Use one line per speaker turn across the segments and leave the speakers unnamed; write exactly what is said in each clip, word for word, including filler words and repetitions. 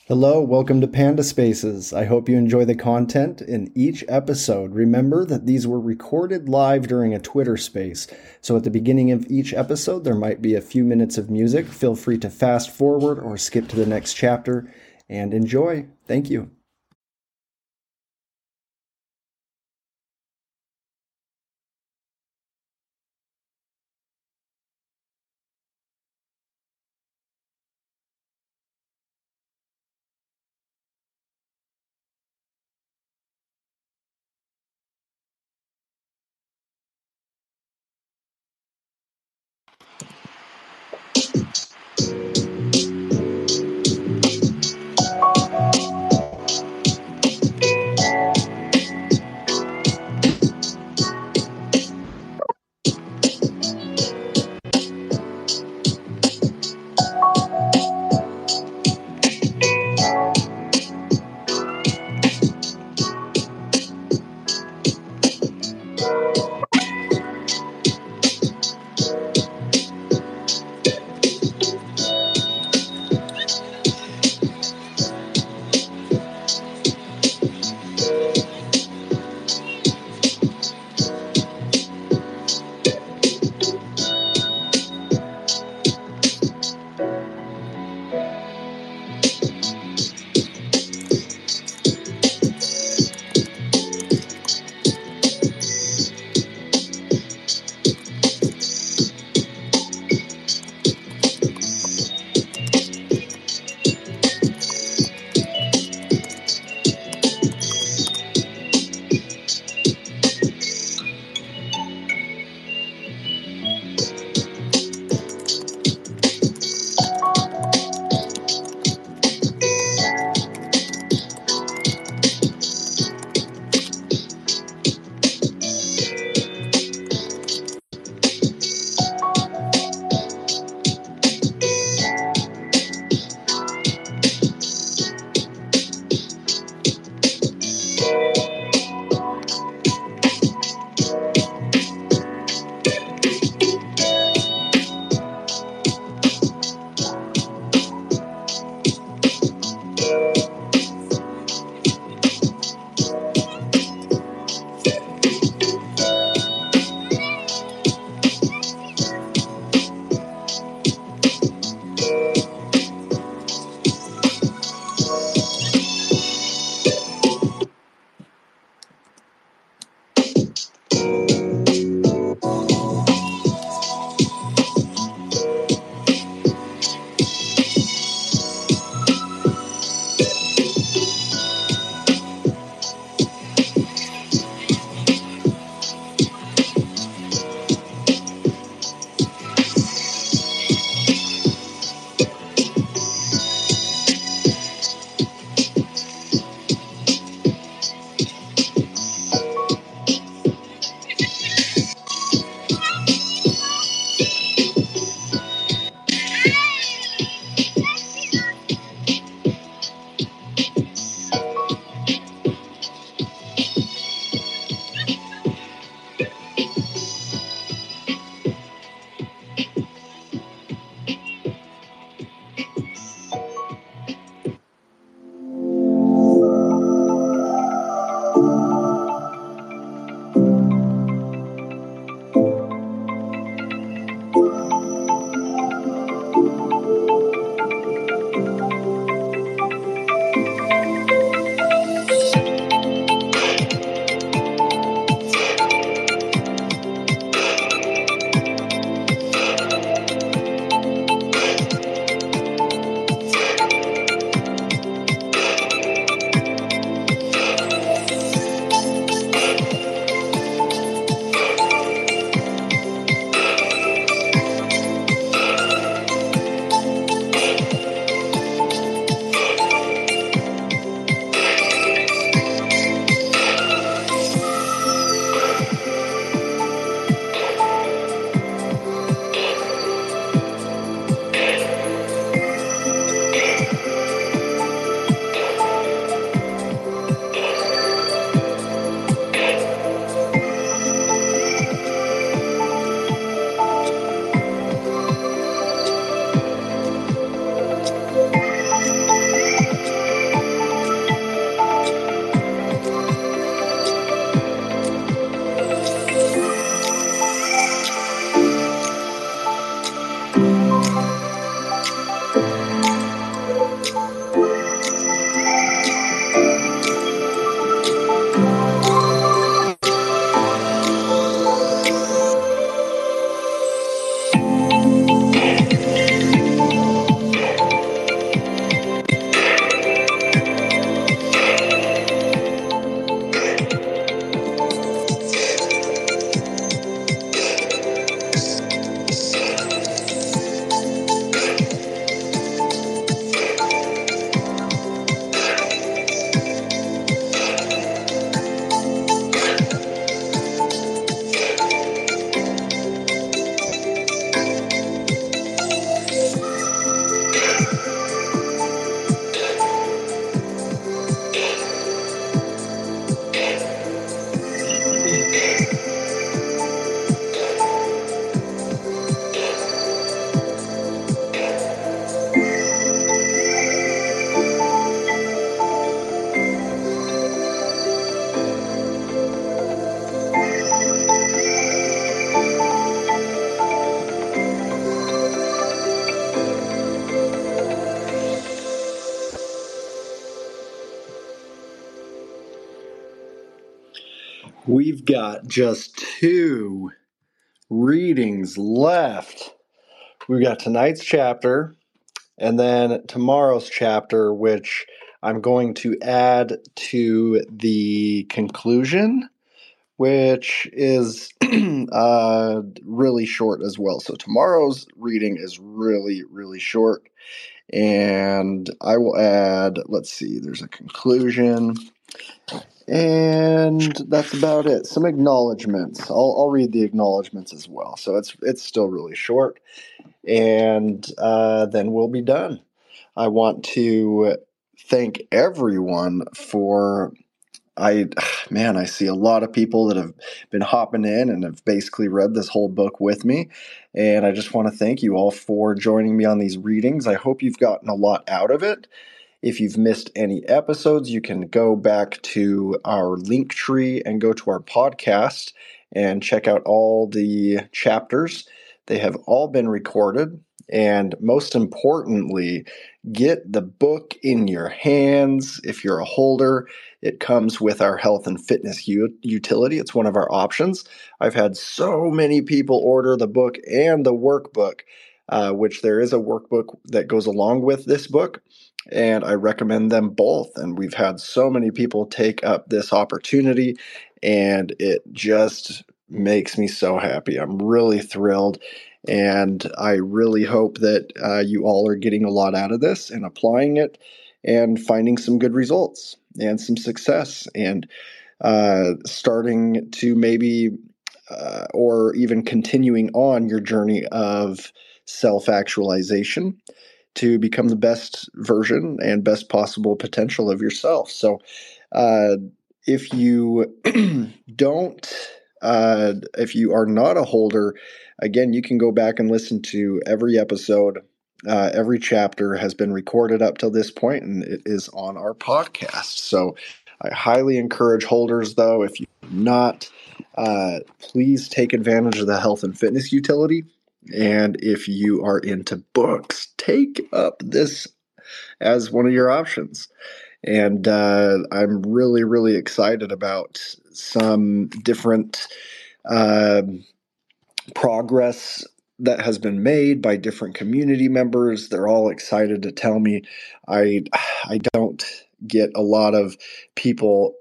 Hello, welcome to Panda Spaces. I hope you enjoy the content in each episode. Remember that these were recorded live during a Twitter space, so at the beginning of each episode there might be a few minutes of music. Feel free to fast forward or skip to the next chapter and enjoy. Thank you. We've got just two readings left. We've got tonight's chapter and then tomorrow's chapter, which I'm going to add to the conclusion, which is uh, really short as well. So tomorrow's reading is really, really short. And I will add, let's see, there's a conclusion. And that's about it. Some acknowledgments. I'll, I'll read the acknowledgments as well. So it's it's still really short. And uh, then we'll be done. I want to thank everyone for, I, man, I see a lot of people that have been hopping in and have basically read this whole book with me. And I just want to thank you all for joining me on these readings. I hope you've gotten a lot out of it. If you've missed any episodes, you can go back to our link tree and go to our podcast and check out all the chapters. They have all been recorded. And most importantly, get the book in your hands. If you're a holder, it comes with our health and fitness u- utility. It's one of our options. I've had so many people order the book and the workbook, uh, which there is a workbook that goes along with this book. And I recommend them both. And we've had so many people take up this opportunity, and it just makes me so happy. I'm really thrilled. And I really hope that uh, you all are getting a lot out of this and applying it and finding some good results and some success and uh, starting to maybe uh, or even continuing on your journey of self-actualization to become the best version and best possible potential of yourself. So uh, if you don't, uh, if you are not a holder, again, you can go back and listen to every episode. Uh, every chapter has been recorded up till this point, and it is on our podcast. So I highly encourage holders, though, if you're not, uh, please take advantage of the health and fitness utility. And if you are into books, take up this as one of your options. And uh, I'm really, really excited about some different uh, progress that has been made by different community members. They're all excited to tell me. I I don't get a lot of people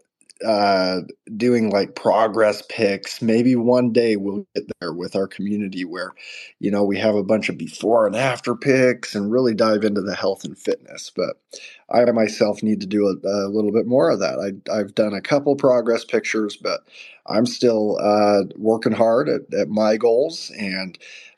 uh, doing like progress pics. Maybe one day we'll get there with our community where, you know, we have a bunch of before and after pics and really dive into the health and fitness. But I myself need to do a, a little bit more of that. I, I've done a couple progress pictures, but I'm still uh, working hard at, at my goals, and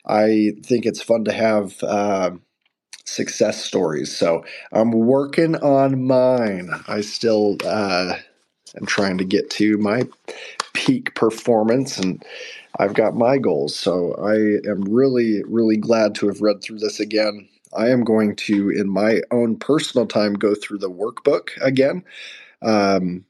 I think it's fun to have uh, success stories. So I'm working on mine. I still uh, am trying to get to my peak performance, and I've got my goals. So I am really, really glad to have read through this again. I am going to, in my own personal time, go through the workbook again. Um,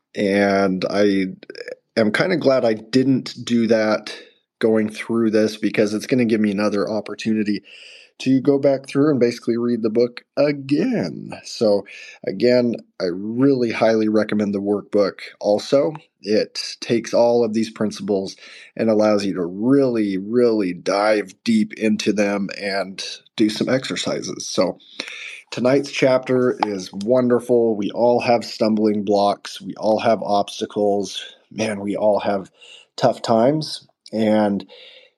and I am kind of glad I didn't do that going through this, because it's going to give me another opportunity to go back through and basically read the book again. So again, I really highly recommend the workbook. Also, it takes all of these principles and allows you to really, really dive deep into them and do some exercises. So tonight's chapter is wonderful. We all have stumbling blocks. We all have obstacles. Man, we all have tough times. And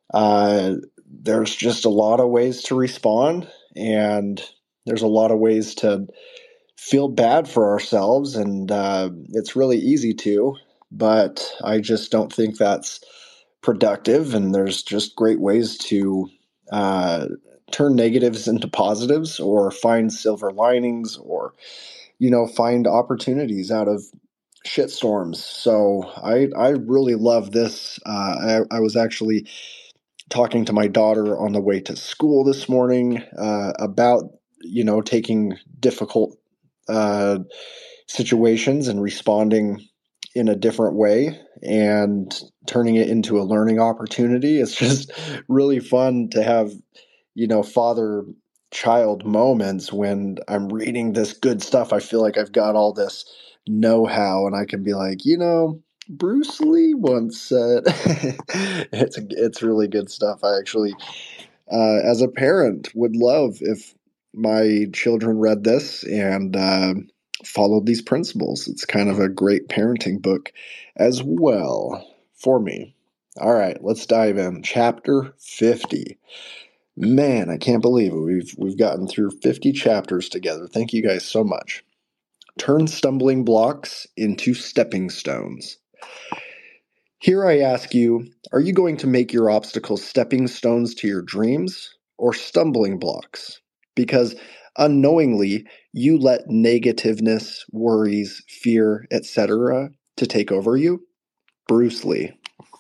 uh, there's just a lot of ways to respond. And there's a lot of ways to feel bad for ourselves. And uh, it's really easy to, but I just don't think that's productive. And there's just great ways to uh, turn negatives into positives, or find silver linings, or, you know, find opportunities out of shitstorms. So I, I really love this. Uh, I, I was actually talking to my daughter on the way to school this morning uh, about, you know, taking difficult uh, situations and responding in a different way and turning it into a learning opportunity. It's just really fun to have, you know, father child moments when I'm reading this good stuff. I feel like I've got all this know-how, and I can be like, you know, Bruce Lee once said, it's it's really good stuff. I actually, uh, as a parent, would love if my children read this and uh, followed these principles. It's kind of a great parenting book as well for me. All right, let's dive in. Chapter fifty. Man, I can't believe it. We've we've gotten through fifty chapters together. Thank you guys so much. Turn stumbling blocks into stepping stones. Here I ask you, are you going to make your obstacles stepping stones to your dreams or stumbling blocks? Because unknowingly, you let negativeness, worries, fear, et cetera to take over you. Bruce Lee.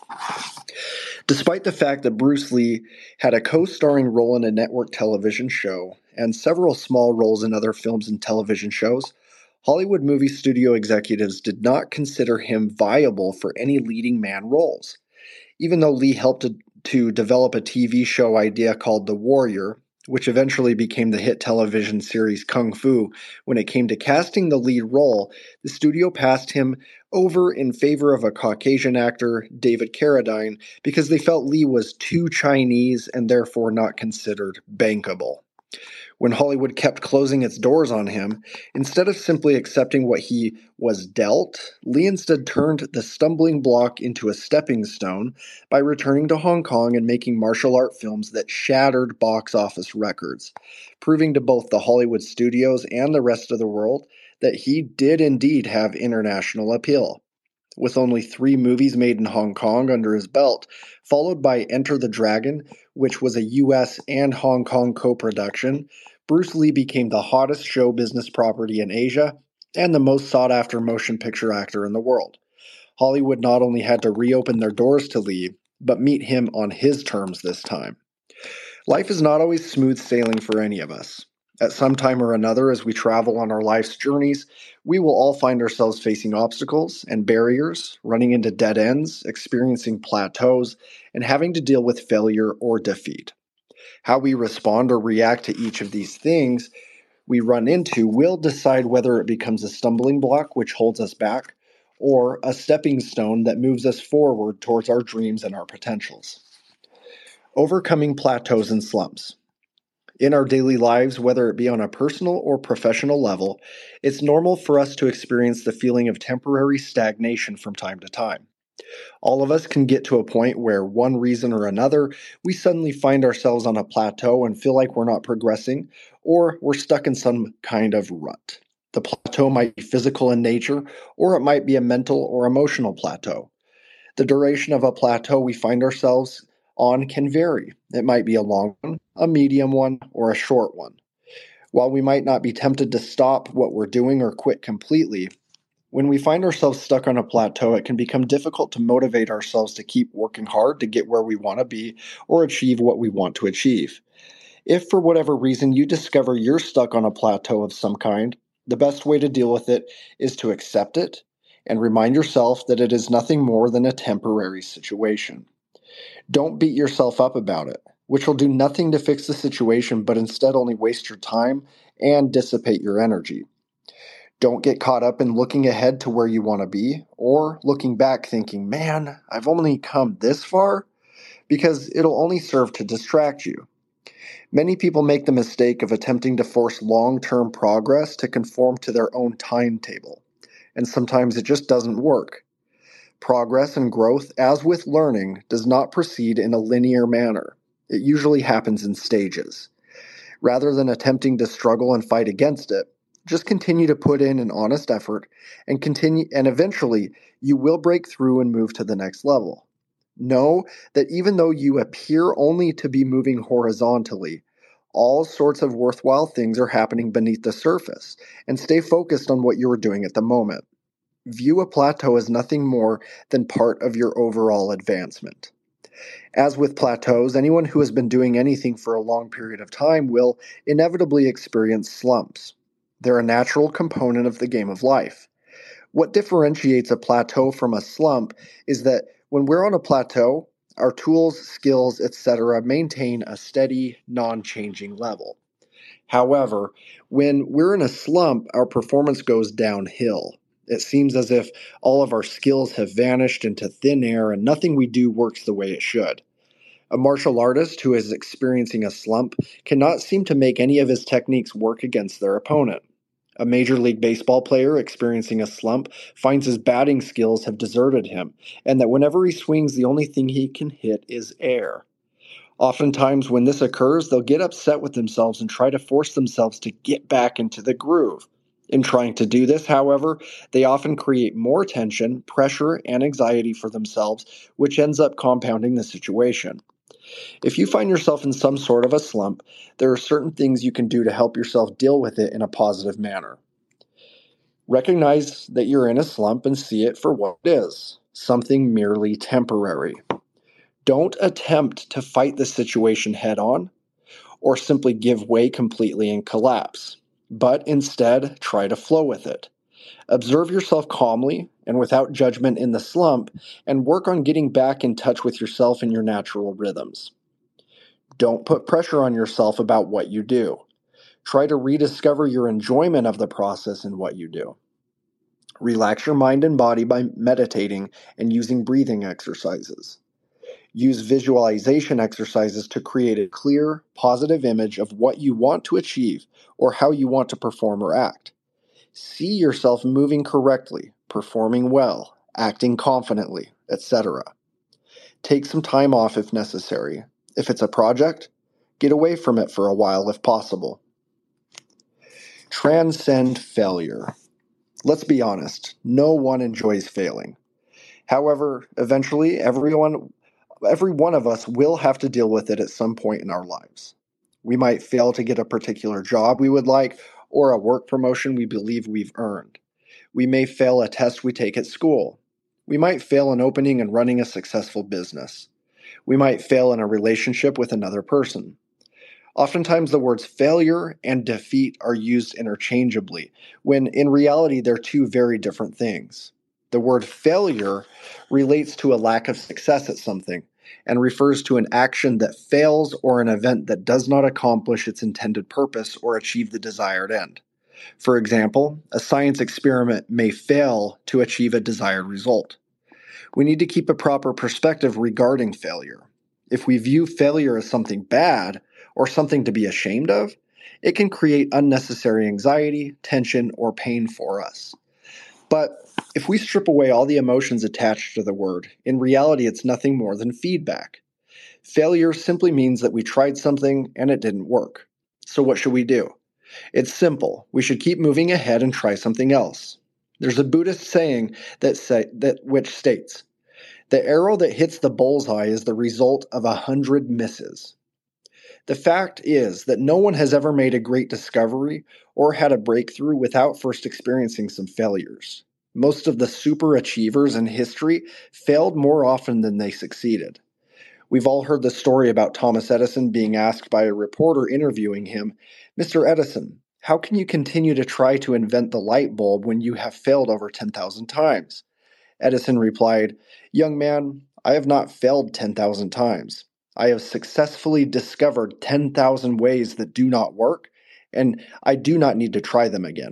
Despite the fact that Bruce Lee had a co-starring role in a network television show and several small roles in other films and television shows, Hollywood movie studio executives did not consider him viable for any leading man roles. Even though Lee helped to, to develop a T V show idea called The Warrior, which eventually became the hit television series Kung Fu, when it came to casting the lead role, the studio passed him over in favor of a Caucasian actor, David Carradine, because they felt Lee was too Chinese and therefore not considered bankable. When Hollywood kept closing its doors on him, instead of simply accepting what he was dealt, Lee instead turned the stumbling block into a stepping stone by returning to Hong Kong and making martial art films that shattered box office records, proving to both the Hollywood studios and the rest of the world that he did indeed have international appeal. With only three movies made in Hong Kong under his belt, followed by Enter the Dragon, which was a U S and Hong Kong co-production, Bruce Lee became the hottest show business property in Asia and the most sought-after motion picture actor in the world. Hollywood not only had to reopen their doors to Lee, but meet him on his terms this time. Life is not always smooth sailing for any of us. At some time or another, as we travel on our life's journeys, we will all find ourselves facing obstacles and barriers, running into dead ends, experiencing plateaus, and having to deal with failure or defeat. How we respond or react to each of these things we run into will decide whether it becomes a stumbling block which holds us back, or a stepping stone that moves us forward towards our dreams and our potentials. Overcoming plateaus and slumps. In our daily lives, whether it be on a personal or professional level, it's normal for us to experience the feeling of temporary stagnation from time to time. All of us can get to a point where, one reason or another, we suddenly find ourselves on a plateau and feel like we're not progressing, or we're stuck in some kind of rut. The plateau might be physical in nature, or it might be a mental or emotional plateau. The duration of a plateau we find ourselves on can vary. It might be a long one, a medium one, or a short one. While we might not be tempted to stop what we're doing or quit completely, when we find ourselves stuck on a plateau, it can become difficult to motivate ourselves to keep working hard to get where we want to be or achieve what we want to achieve. If for whatever reason you discover you're stuck on a plateau of some kind, the best way to deal with it is to accept it and remind yourself that it is nothing more than a temporary situation. Don't beat yourself up about it, which will do nothing to fix the situation, but instead only waste your time and dissipate your energy. Don't get caught up in looking ahead to where you want to be, or looking back thinking, man, I've only come this far, because it'll only serve to distract you. Many people make the mistake of attempting to force long-term progress to conform to their own timetable, and sometimes it just doesn't work. Progress and growth, as with learning, does not proceed in a linear manner. It usually happens in stages. Rather than attempting to struggle and fight against it, just continue to put in an honest effort and continue, and eventually you will break through and move to the next level. Know that even though you appear only to be moving horizontally, all sorts of worthwhile things are happening beneath the surface, and stay focused on what you are doing at the moment. View a plateau as nothing more than part of your overall advancement. As with plateaus, anyone who has been doing anything for a long period of time will inevitably experience slumps. They're a natural component of the game of life. What differentiates a plateau from a slump is that when we're on a plateau, our tools, skills, et cetera maintain a steady, non-changing level. However, when we're in a slump, our performance goes downhill. It seems as if all of our skills have vanished into thin air and nothing we do works the way it should. A martial artist who is experiencing a slump cannot seem to make any of his techniques work against their opponent. A Major League Baseball player experiencing a slump finds his batting skills have deserted him, and that whenever he swings, the only thing he can hit is air. Oftentimes, when this occurs, they'll get upset with themselves and try to force themselves to get back into the groove. In trying to do this, however, they often create more tension, pressure, and anxiety for themselves, which ends up compounding the situation. If you find yourself in some sort of a slump, there are certain things you can do to help yourself deal with it in a positive manner. Recognize that you're in a slump and see it for what it is, something merely temporary. Don't attempt to fight the situation head on or simply give way completely and collapse, but instead try to flow with it. Observe yourself calmly and without judgment in the slump, and work on getting back in touch with yourself and your natural rhythms. Don't put pressure on yourself about what you do. Try to rediscover your enjoyment of the process in what you do. Relax your mind and body by meditating and using breathing exercises. Use visualization exercises to create a clear, positive image of what you want to achieve or how you want to perform or act. See yourself moving correctly, performing well, acting confidently, et cetera. Take some time off if necessary. If it's a project, get away from it for a while if possible. Transcend failure. Let's be honest, no one enjoys failing. However, eventually everyone, every one of us will have to deal with it at some point in our lives. We might fail to get a particular job we would like or a work promotion we believe we've earned. We may fail a test we take at school. We might fail in opening and running a successful business. We might fail in a relationship with another person. Oftentimes the words failure and defeat are used interchangeably, when in reality they're two very different things. The word failure relates to a lack of success at something and refers to an action that fails or an event that does not accomplish its intended purpose or achieve the desired end. For example, a science experiment may fail to achieve a desired result. We need to keep a proper perspective regarding failure. If we view failure as something bad or something to be ashamed of, it can create unnecessary anxiety, tension, or pain for us. But if we strip away all the emotions attached to the word, in reality it's nothing more than feedback. Failure simply means that we tried something and it didn't work. So what should we do? It's simple. We should keep moving ahead and try something else. There's a Buddhist saying that say, that which states, "The arrow that hits the bullseye is the result of a hundred misses." The fact is that no one has ever made a great discovery or had a breakthrough without first experiencing some failures. Most of the super achievers in history failed more often than they succeeded. We've all heard the story about Thomas Edison being asked by a reporter interviewing him, "Mister Edison, how can you continue to try to invent the light bulb when you have failed over ten thousand times?" Edison replied, "Young man, I have not failed ten thousand times. I have successfully discovered ten thousand ways that do not work, and I do not need to try them again."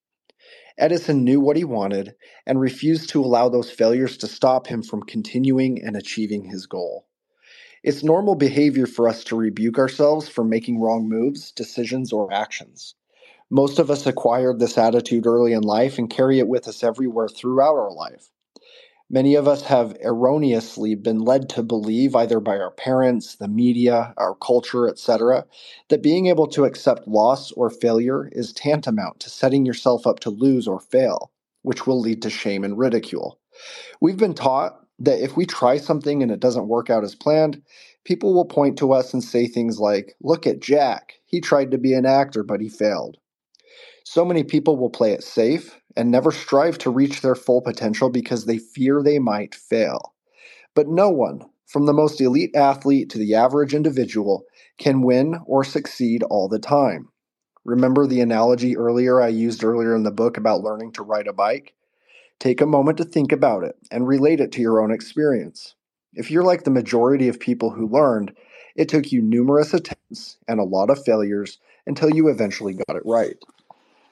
Edison knew what he wanted and refused to allow those failures to stop him from continuing and achieving his goal. It's normal behavior for us to rebuke ourselves for making wrong moves, decisions, or actions. Most of us acquired this attitude early in life and carry it with us everywhere throughout our life. Many of us have erroneously been led to believe, either by our parents, the media, our culture, et cetera, that being able to accept loss or failure is tantamount to setting yourself up to lose or fail, which will lead to shame and ridicule. We've been taught that if we try something and it doesn't work out as planned, people will point to us and say things like, "Look at Jack. He tried to be an actor, but he failed." So many people will play it safe and never strive to reach their full potential because they fear they might fail. But no one, from the most elite athlete to the average individual, can win or succeed all the time. Remember the analogy earlier I used earlier in the book about learning to ride a bike? Take a moment to think about it and relate it to your own experience. If you're like the majority of people who learned, it took you numerous attempts and a lot of failures until you eventually got it right.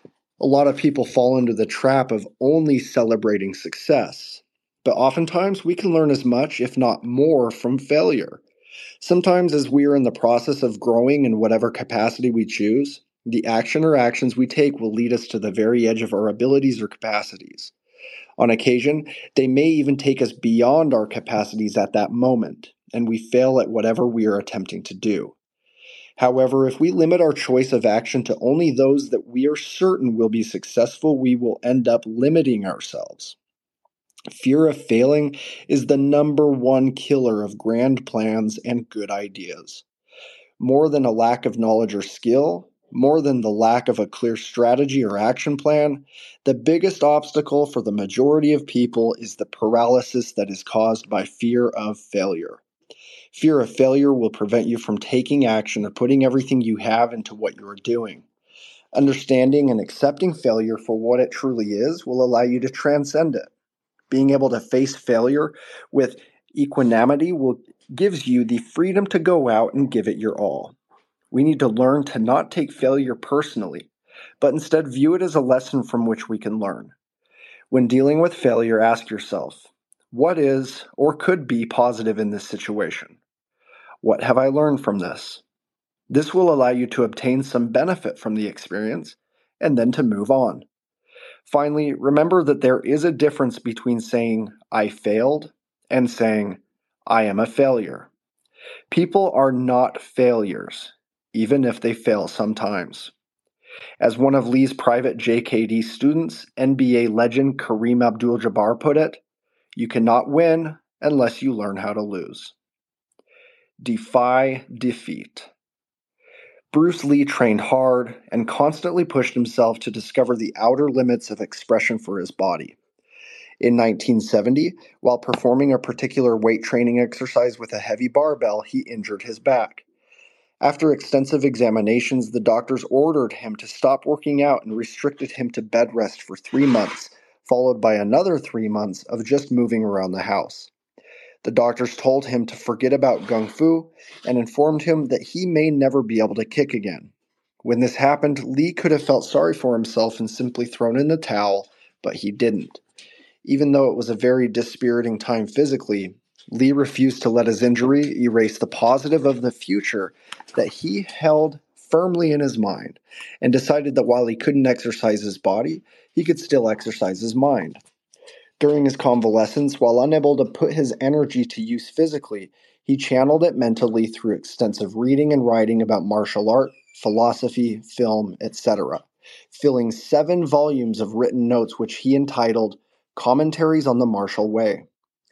A lot of people fall into the trap of only celebrating success, but oftentimes we can learn as much, if not more, from failure. Sometimes, as we are in the process of growing in whatever capacity we choose, the action or actions we take will lead us to the very edge of our abilities or capacities. On occasion, they may even take us beyond our capacities at that moment, and we fail at whatever we are attempting to do. However, if we limit our choice of action to only those that we are certain will be successful, we will end up limiting ourselves. Fear of failing is the number one killer of grand plans and good ideas. More than a lack of knowledge or skill, more than the lack of a clear strategy or action plan, the biggest obstacle for the majority of people is the paralysis that is caused by fear of failure. Fear of failure will prevent you from taking action or putting everything you have into what you are doing. Understanding and accepting failure for what it truly is will allow you to transcend it. Being able to face failure with equanimity will gives you the freedom to go out and give it your all. We need to learn to not take failure personally, but instead view it as a lesson from which we can learn. When dealing with failure, ask yourself, what is or could be positive in this situation? What have I learned from this? This will allow you to obtain some benefit from the experience and then to move on. Finally, remember that there is a difference between saying, I failed, and saying, I am a failure. People are not failures, even if they fail sometimes. As one of Lee's private J K D students, N B A legend Kareem Abdul-Jabbar put it, you cannot win unless you learn how to lose. Defy defeat. Bruce Lee trained hard and constantly pushed himself to discover the outer limits of expression for his body. In nineteen seventy, while performing a particular weight training exercise with a heavy barbell, he injured his back. After extensive examinations, the doctors ordered him to stop working out and restricted him to bed rest for three months, followed by another three months of just moving around the house. The doctors told him to forget about Kung Fu and informed him that he may never be able to kick again. When this happened, Lee could have felt sorry for himself and simply thrown in the towel, but he didn't. Even though it was a very dispiriting time physically, Lee refused to let his injury erase the positive of the future that he held firmly in his mind, and decided that while he couldn't exercise his body, he could still exercise his mind. During his convalescence, while unable to put his energy to use physically, he channeled it mentally through extensive reading and writing about martial art, philosophy, film, et cetera, filling seven volumes of written notes which he entitled Commentaries on the Martial Way.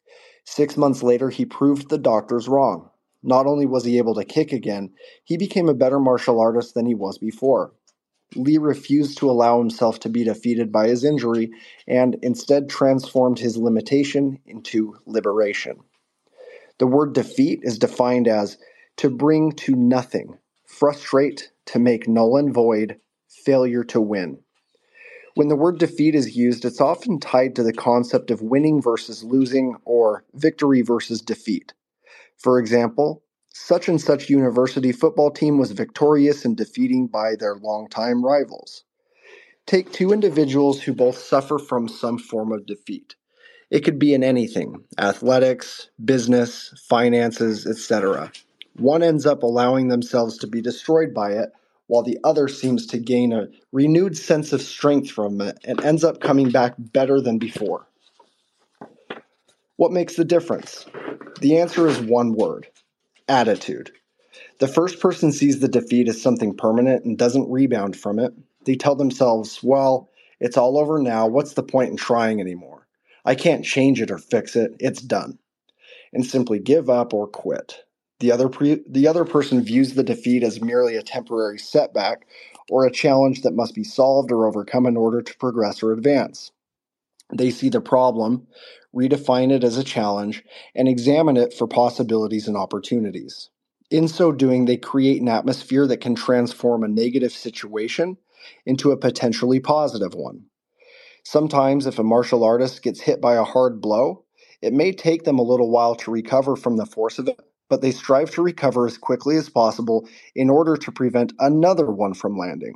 Six months later, he proved the doctors wrong. Not only was he able to kick again, he became a better martial artist than he was before. Lee refused to allow himself to be defeated by his injury and instead transformed his limitation into liberation. The word defeat is defined as to bring to nothing, frustrate, to make null and void, failure to win. When the word defeat is used, it's often tied to the concept of winning versus losing or victory versus defeat. For example, such and such university football team was victorious in defeating by their longtime rivals. Take two individuals who both suffer from some form of defeat. It could be in anything, athletics, business, finances, et cetera. One ends up allowing themselves to be destroyed by it, while the other seems to gain a renewed sense of strength from it and ends up coming back better than before. What makes the difference? The answer is one word: attitude. The first person sees the defeat as something permanent and doesn't rebound from it. They tell themselves, well, it's all over now. What's the point in trying anymore? I can't change it or fix it. It's done. And simply give up or quit. The other, pre- the other person views the defeat as merely a temporary setback or a challenge that must be solved or overcome in order to progress or advance. They see the problem, redefine it as a challenge, and examine it for possibilities and opportunities. In so doing, they create an atmosphere that can transform a negative situation into a potentially positive one. Sometimes, if a martial artist gets hit by a hard blow, it may take them a little while to recover from the force of it, but they strive to recover as quickly as possible in order to prevent another one from landing.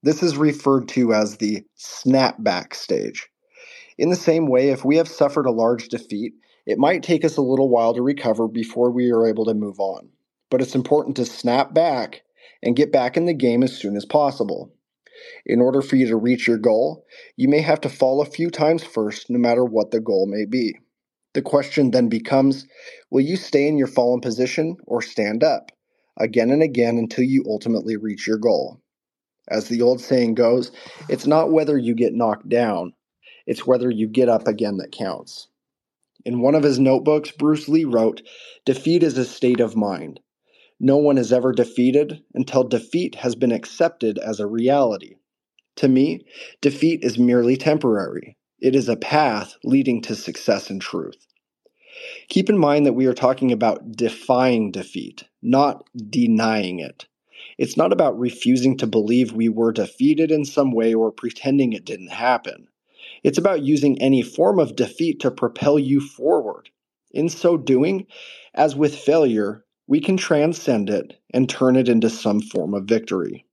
This is referred to as the snapback stage. In the same way, if we have suffered a large defeat, it might take us a little while to recover before we are able to move on. But it's important to snap back and get back in the game as soon as possible. In order for you to reach your goal, you may have to fall a few times first, no matter what the goal may be. The question then becomes, will you stay in your fallen position or stand up, again and again until you ultimately reach your goal? As the old saying goes, it's not whether you get knocked down, it's whether you get up again that counts. In one of his notebooks, Bruce Lee wrote, "Defeat is a state of mind. No one is ever defeated until defeat has been accepted as a reality." To me, defeat is merely temporary. It is a path leading to success and truth. Keep in mind that we are talking about defying defeat, not denying it. It's not about refusing to believe we were defeated in some way or pretending it didn't happen. It's about using any form of defeat to propel you forward. In so doing, as with failure, we can transcend it and turn it into some form of victory.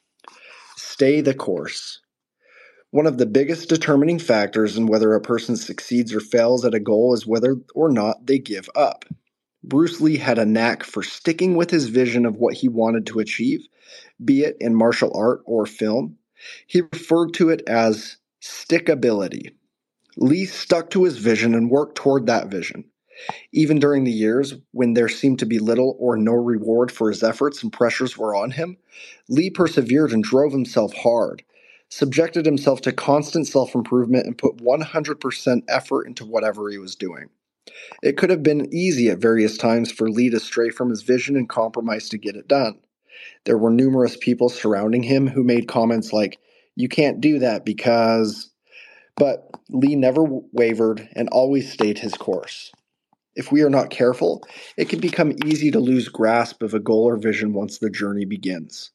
Stay the course. One of the biggest determining factors in whether a person succeeds or fails at a goal is whether or not they give up. Bruce Lee had a knack for sticking with his vision of what he wanted to achieve, be it in martial art or film. He referred to it as stickability. Lee stuck to his vision and worked toward that vision. Even during the years when there seemed to be little or no reward for his efforts and pressures were on him, Lee persevered and drove himself hard, subjected himself to constant self-improvement, and put one hundred percent effort into whatever he was doing. It could have been easy at various times for Lee to stray from his vision and compromise to get it done. There were numerous people surrounding him who made comments like, "You can't do that because..." But Lee never wavered and always stayed his course. If we are not careful, it can become easy to lose grasp of a goal or vision once the journey begins.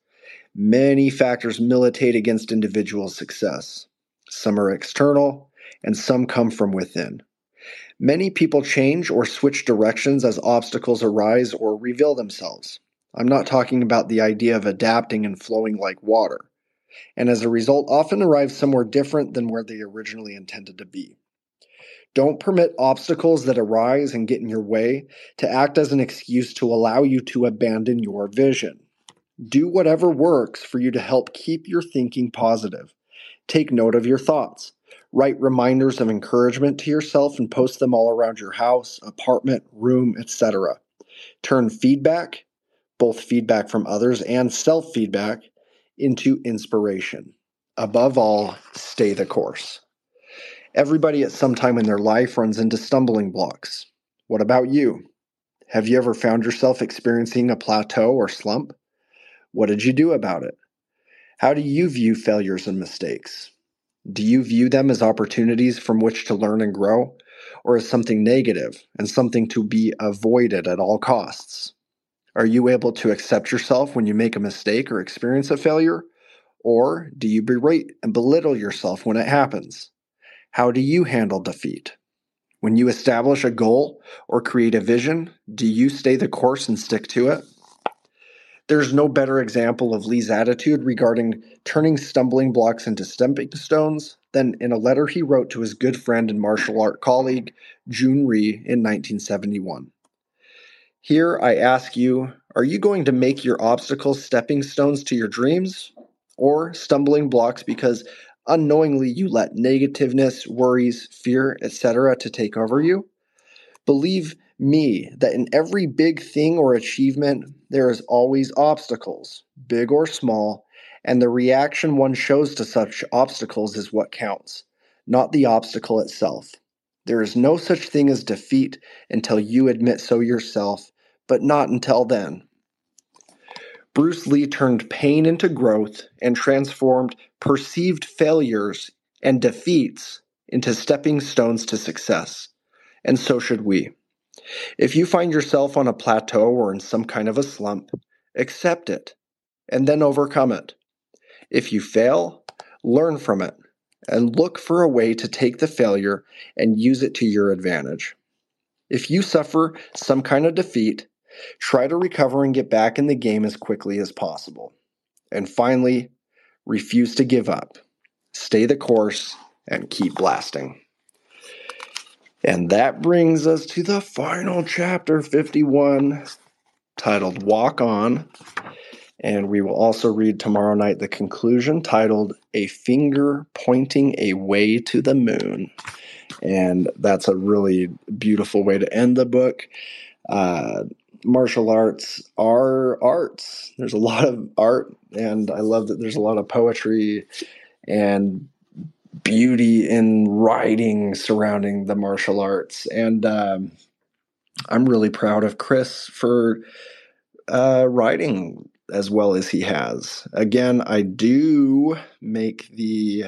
Many factors militate against individual success. Some are external, and some come from within. Many people change or switch directions as obstacles arise or reveal themselves. I'm not talking about the idea of adapting and flowing like water, and as a result often arrive somewhere different than where they originally intended to be. Don't permit obstacles that arise and get in your way to act as an excuse to allow you to abandon your vision. Do whatever works for you to help keep your thinking positive. Take note of your thoughts. Write reminders of encouragement to yourself and post them all around your house, apartment, room, et cetera. Turn feedback, both feedback from others and self-feedback, into inspiration. Above all, stay the course. Everybody at some time in their life runs into stumbling blocks. What about you? Have you ever found yourself experiencing a plateau or slump? What did you do about it? How do you view failures and mistakes? Do you view them as opportunities from which to learn and grow, or as something negative and something to be avoided at all costs? Are you able to accept yourself when you make a mistake or experience a failure, or do you berate and belittle yourself when it happens? How do you handle defeat? When you establish a goal or create a vision, do you stay the course and stick to it? There's no better example of Lee's attitude regarding turning stumbling blocks into stepping stones than in a letter he wrote to his good friend and martial art colleague, Jun Rhee, in nineteen seventy-one. Here I ask you, are you going to make your obstacles stepping stones to your dreams, or stumbling blocks because unknowingly you let negativeness, worries, fear, et cetera to take over you? Believe me that in every big thing or achievement, there is always obstacles, big or small, and the reaction one shows to such obstacles is what counts, not the obstacle itself. There is no such thing as defeat until you admit so yourself, but not until then. Bruce Lee turned pain into growth and transformed perceived failures and defeats into stepping stones to success. And so should we. If you find yourself on a plateau or in some kind of a slump, accept it and then overcome it. If you fail, learn from it and look for a way to take the failure and use it to your advantage. If you suffer some kind of defeat, try to recover and get back in the game as quickly as possible. And finally, refuse to give up, stay the course, and keep blasting. And that brings us to the final chapter, fifty-one, titled Walk On. And we will also read tomorrow night the conclusion, titled A Finger Pointing a Way to the Moon. And that's a really beautiful way to end the book. Uh, martial arts are arts. There's a lot of art, and I love that there's a lot of poetry and beauty in writing surrounding the martial arts. And um, I'm really proud of Chris for uh, writing as well as he has. Again, I do make the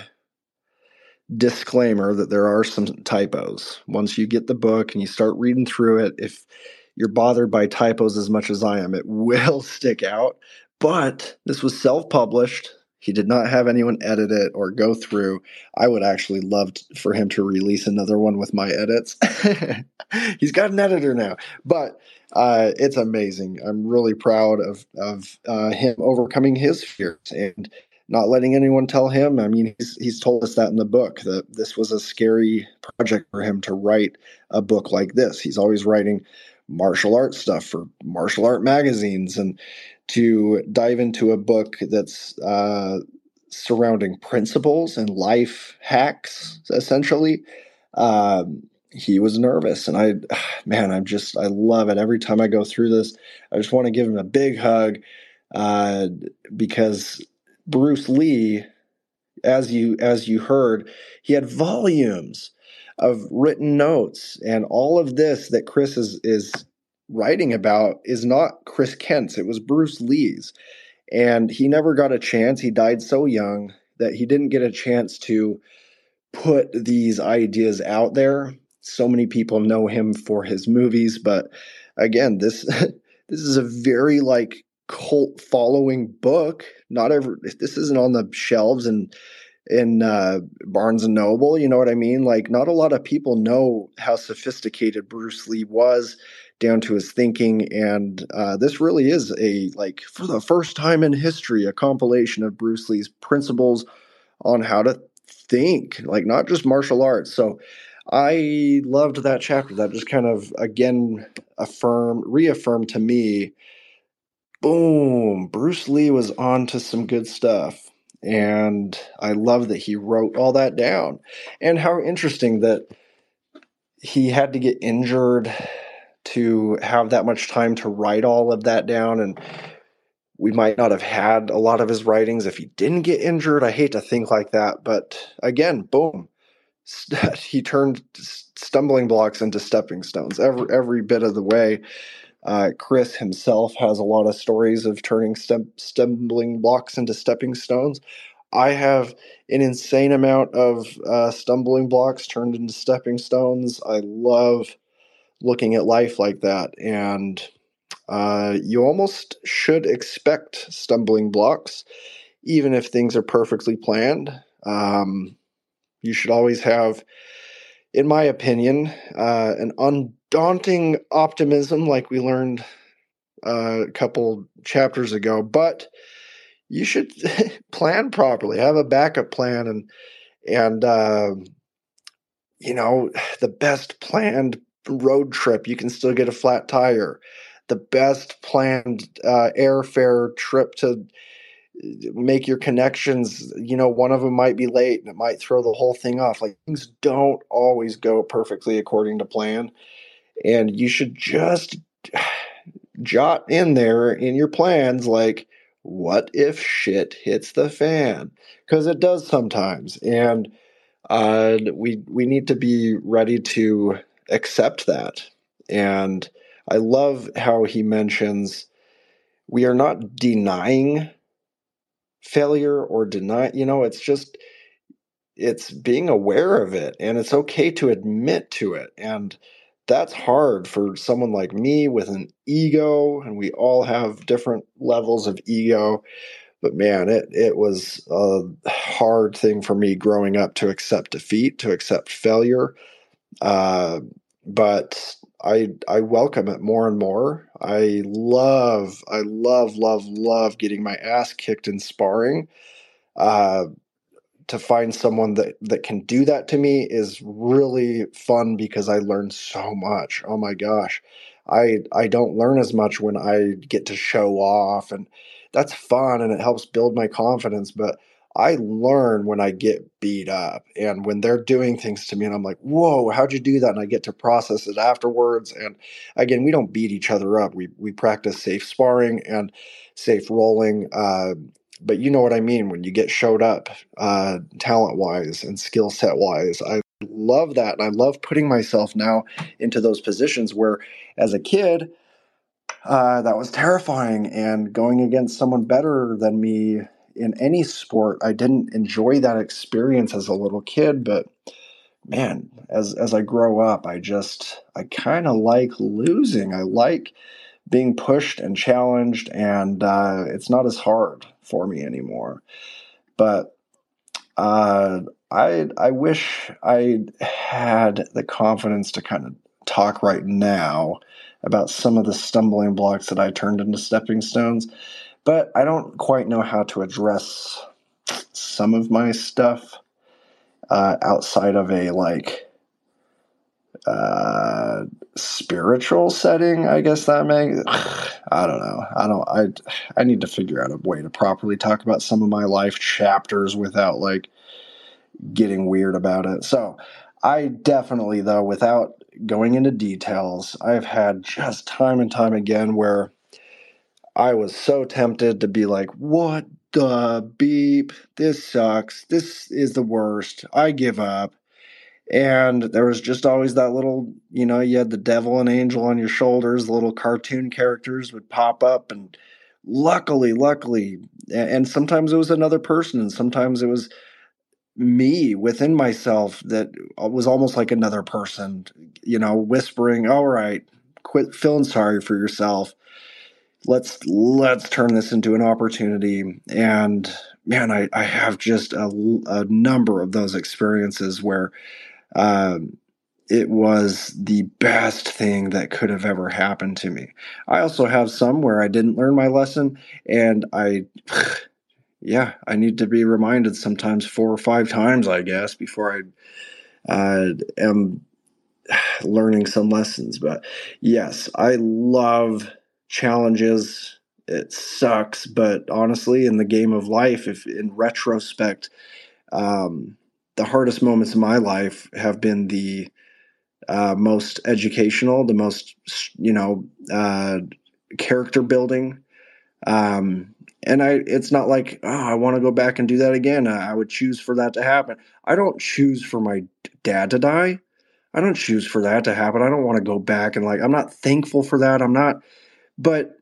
disclaimer that there are some typos. Once you get the book and you start reading through it, if you're bothered by typos as much as I am, it will stick out. But this was self-published. He did not have anyone edit it or go through. I would actually love to, for him to release another one with my edits. He's got an editor now. But uh, it's amazing. I'm really proud of, of uh, him overcoming his fears and not letting anyone tell him. I mean, he's, he's told us that in the book, that this was a scary project for him to write a book like this. He's always writing martial arts stuff for martial art magazines, and to dive into a book that's uh, surrounding principles and life hacks, essentially, um, he was nervous. And I, man, I'm just, I love it. Every time I go through this, I just want to give him a big hug uh, because Bruce Lee, as you as you heard, he had volumes of written notes, and all of this that Chris is is writing about is not Chris Kent's. It was Bruce Lee's, and he never got a chance. He died so young that he didn't get a chance to put these ideas out there. So many people know him for his movies, but again, this this is a very like cult following book. Not every this isn't on the shelves and in uh, Barnes and Noble, you know what I mean? Like, not a lot of people know how sophisticated Bruce Lee was down to his thinking, and uh, this really is a, like, for the first time in history, a compilation of Bruce Lee's principles on how to think, like, not just martial arts. So I loved that chapter. That just kind of, again, affirmed, reaffirmed to me, boom, Bruce Lee was on to some good stuff. And I love that he wrote all that down. And how interesting that he had to get injured to have that much time to write all of that down. And we might not have had a lot of his writings if he didn't get injured. I hate to think like that. But again, boom, he turned stumbling blocks into stepping stones every, every bit of the way. Uh, Chris himself has a lot of stories of turning stem, stumbling blocks into stepping stones. I have an insane amount of uh, stumbling blocks turned into stepping stones. I love looking at life like that. And uh, you almost should expect stumbling blocks, even if things are perfectly planned. Um, you should always have, in my opinion, uh, an undaunting optimism like we learned uh, a couple chapters ago, but you should plan properly, have a backup plan, and, and uh, you know, the best planned road trip, you can still get a flat tire. The best planned uh, airfare trip to make your connections, you know, one of them might be late and it might throw the whole thing off. Like, things don't always go perfectly according to plan. And you should just jot in there in your plans, like, what if shit hits the fan? Because it does sometimes. And uh, we we need to be ready to accept that. And I love how he mentions we are not denying failure or deny, you know, it's just, it's being aware of it, and it's okay to admit to it. And that's hard for someone like me with an ego, and we all have different levels of ego. But man, it, it was a hard thing for me growing up to accept defeat, to accept failure. Uh, but I, I welcome it more and more. I love, I love, love, love getting my ass kicked in sparring. uh, to find someone that, that can do that to me is really fun because I learn so much. Oh my gosh. I I don't learn as much when I get to show off, and that's fun and it helps build my confidence, but I learn when I get beat up and when they're doing things to me and I'm like, "Whoa, how'd you do that?" And I get to process it afterwards. And again, we don't beat each other up. We we practice safe sparring and safe rolling. Uh, but you know what I mean when you get showed up, uh, talent wise and skill set wise. I love that. And I love putting myself now into those positions where, as a kid, uh, that was terrifying. And going against someone better than me in any sport, I didn't enjoy that experience as a little kid. But man, as as I grow up, I just I kind of like losing. I like being pushed and challenged, and uh, it's not as hard for me anymore. But uh, I I wish I had the confidence to kind of talk right now about some of the stumbling blocks that I turned into stepping stones, but I don't quite know how to address some of my stuff uh, outside of a like uh, spiritual setting. I guess that may. I don't know. I don't. I I need to figure out a way to properly talk about some of my life chapters without like getting weird about it. So I definitely, though, without going into details, I've had just time and time again where I was so tempted to be like, what the beep? This sucks. This is the worst. I give up. And there was just always that little, you know, you had the devil and angel on your shoulders, the little cartoon characters would pop up. And luckily, luckily, and sometimes it was another person, and sometimes it was me within myself that was almost like another person, you know, whispering, all right, quit feeling sorry for yourself. Let's let's turn this into an opportunity. And man, I, I have just a, a number of those experiences where um, it was the best thing that could have ever happened to me. I also have some where I didn't learn my lesson, and I yeah, I need to be reminded sometimes four or five times, I guess, before I uh, am learning some lessons. But yes, I love challenges. It sucks, but honestly, in the game of life, if in retrospect, um, the hardest moments of my life have been the uh, most educational, the most, you know, uh, character building. Um, and I, it's not like, oh, I want to go back and do that again. I, I would choose for that to happen. I don't choose for my dad to die. I don't choose for that to happen. I don't want to go back and like, I'm not thankful for that. I'm not, but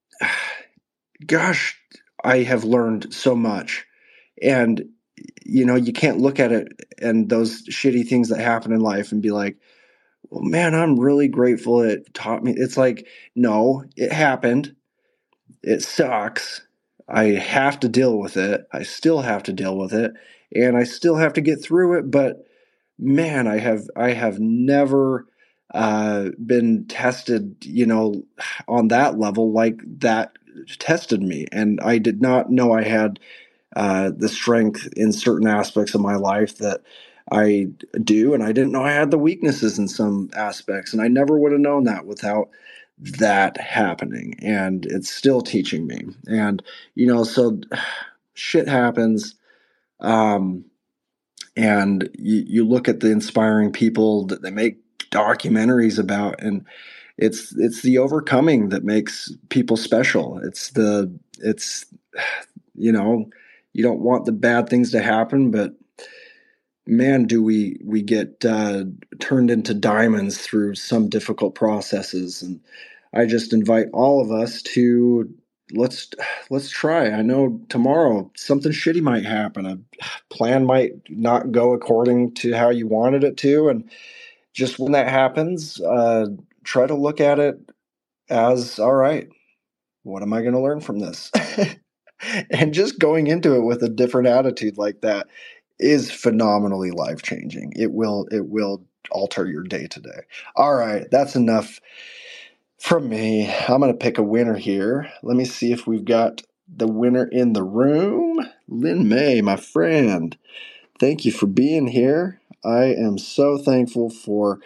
gosh, I have learned so much. And, you know, you can't look at it and those shitty things that happen in life and be like, well, man, I'm really grateful it taught me. It's like, no, it happened. It sucks. I have to deal with it. I still have to deal with it, and I still have to get through it. But man, I have I have never uh, been tested, you know, on that level like that tested me, and I did not know I had uh, the strength in certain aspects of my life that I do, and I didn't know I had the weaknesses in some aspects, and I never would have known that without that happening. And it's still teaching me. And you know, so shit happens, um, and you, you look at the inspiring people that they make documentaries about, and it's it's the overcoming that makes people special. It's the it's you know, you don't want the bad things to happen, but man, do we we get uh, turned into diamonds through some difficult processes. And I just invite all of us to let's let's try. I know tomorrow something shitty might happen. A plan might not go according to how you wanted it to, and just when that happens, uh, try to look at it as all right. What am I going to learn from this? And just going into it with a different attitude like that is phenomenally life-changing. It will it will alter your day to day. All right, that's enough from me. I'm going to pick a winner here. Let me see if we've got the winner in the room, Lynn May, my friend. Thank you for being here. I am so thankful for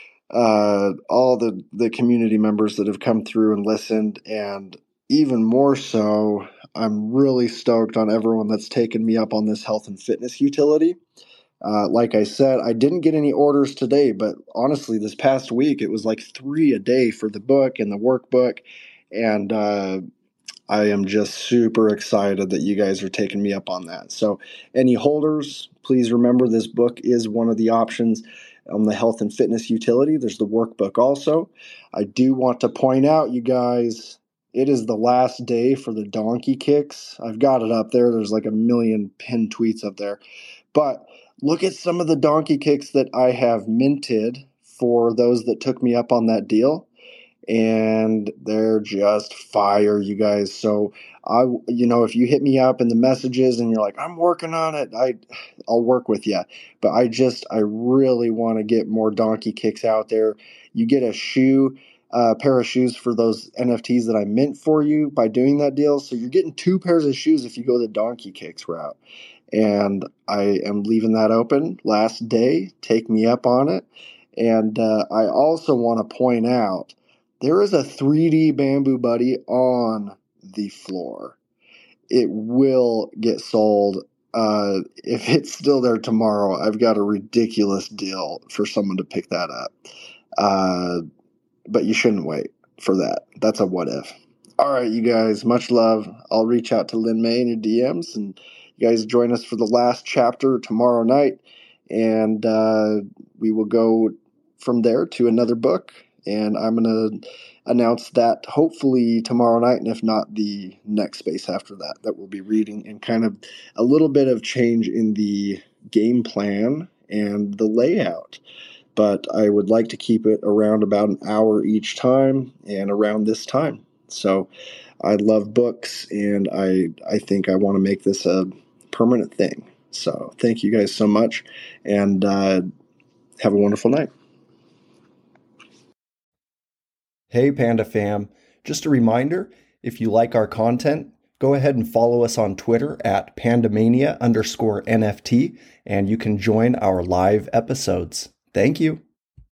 uh, all the, the community members that have come through and listened, and even more so, I'm really stoked on everyone that's taken me up on this health and fitness utility. Uh, like I said, I didn't get any orders today, but honestly, this past week, it was like three a day for the book and the workbook, and uh, I am just super excited that you guys are taking me up on that. So any holders, please remember this book is one of the options on the health and fitness utility. There's the workbook also. I do want to point out, you guys, it is the last day for the donkey kicks. I've got it up there. There's like a million pinned tweets up there. But look at some of the donkey kicks that I have minted for those that took me up on that deal. And they're just fire, you guys. So I, you know, if you hit me up in the messages and you're like, I'm working on it, I, I'll work with you. But I just, I really want to get more donkey kicks out there. You get a shoe, a uh, pair of shoes for those N F Ts that I mint for you by doing that deal. So you're getting two pairs of shoes if you go the donkey kicks route. And I am leaving that open last day. Take me up on it. And uh, I also want to point out, there is a three D Bamboo Buddy on the floor. It will get sold. Uh, if it's still there tomorrow, I've got a ridiculous deal for someone to pick that up. Uh, but you shouldn't wait for that. That's a what if. All right, you guys, much love. I'll reach out to Lynn May in your D Ms, and you guys join us for the last chapter tomorrow night. And uh, we will go from there to another book. And I'm going to announce that hopefully tomorrow night, and if not, the next space after that, that we'll be reading, and kind of a little bit of change in the game plan and the layout. But I would like to keep it around about an hour each time and around this time. So I love books, and I, I think I want to make this a permanent thing. So thank you guys so much, and uh, have a wonderful night. Hey, Panda fam. Just a reminder, if you like our content, go ahead and follow us on Twitter at pandamania underscore NFT, and you can join our live episodes. Thank you.